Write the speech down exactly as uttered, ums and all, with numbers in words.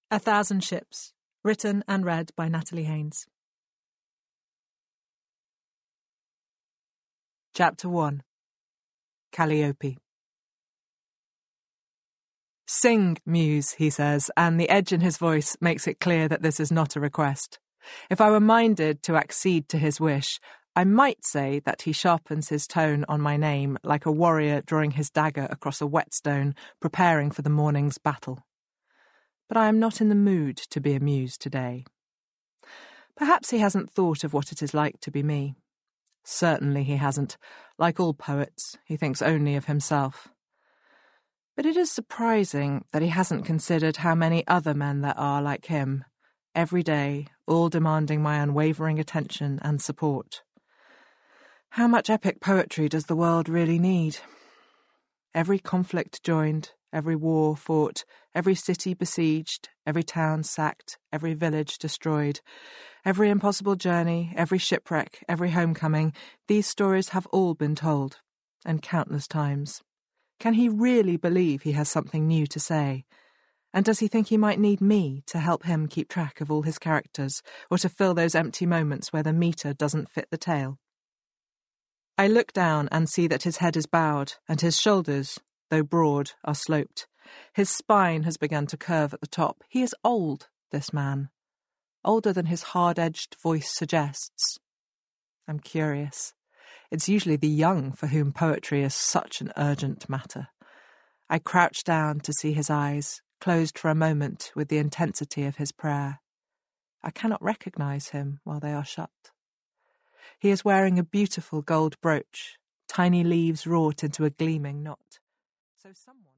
A Thousand Ships, written and read by Natalie Haynes. Chapter one. Calliope. "Sing, Muse," he says, and the edge in his voice makes it clear that this is not a request. If I were minded to accede to his wish, I might say that he sharpens his tone on my name like a warrior drawing his dagger across a whetstone, preparing for the morning's battle. But I am not in the mood to be amused today. Perhaps he hasn't thought of what it is like to be me. Certainly he hasn't. Like all poets, he thinks only of himself. But it is surprising that he hasn't considered how many other men there are like him, every day, all demanding my unwavering attention and support. How much epic poetry does the world really need? Every conflict joined, every war fought, every city besieged, every town sacked, every village destroyed, every impossible journey, every shipwreck, every homecoming, these stories have all been told, and countless times. Can he really believe he has something new to say? And does he think he might need me to help him keep track of all his characters, or to fill those empty moments where the metre doesn't fit the tale? I look down and see that his head is bowed, and his shoulders, though broad, are sloped. His spine has begun to curve at the top. He is old, this man. Older than his hard-edged voice suggests. I'm curious. It's usually the young for whom poetry is such an urgent matter. I crouch down to see his eyes, closed for a moment with the intensity of his prayer. I cannot recognize him while they are shut. He is wearing a beautiful gold brooch, tiny leaves wrought into a gleaming knot. So someone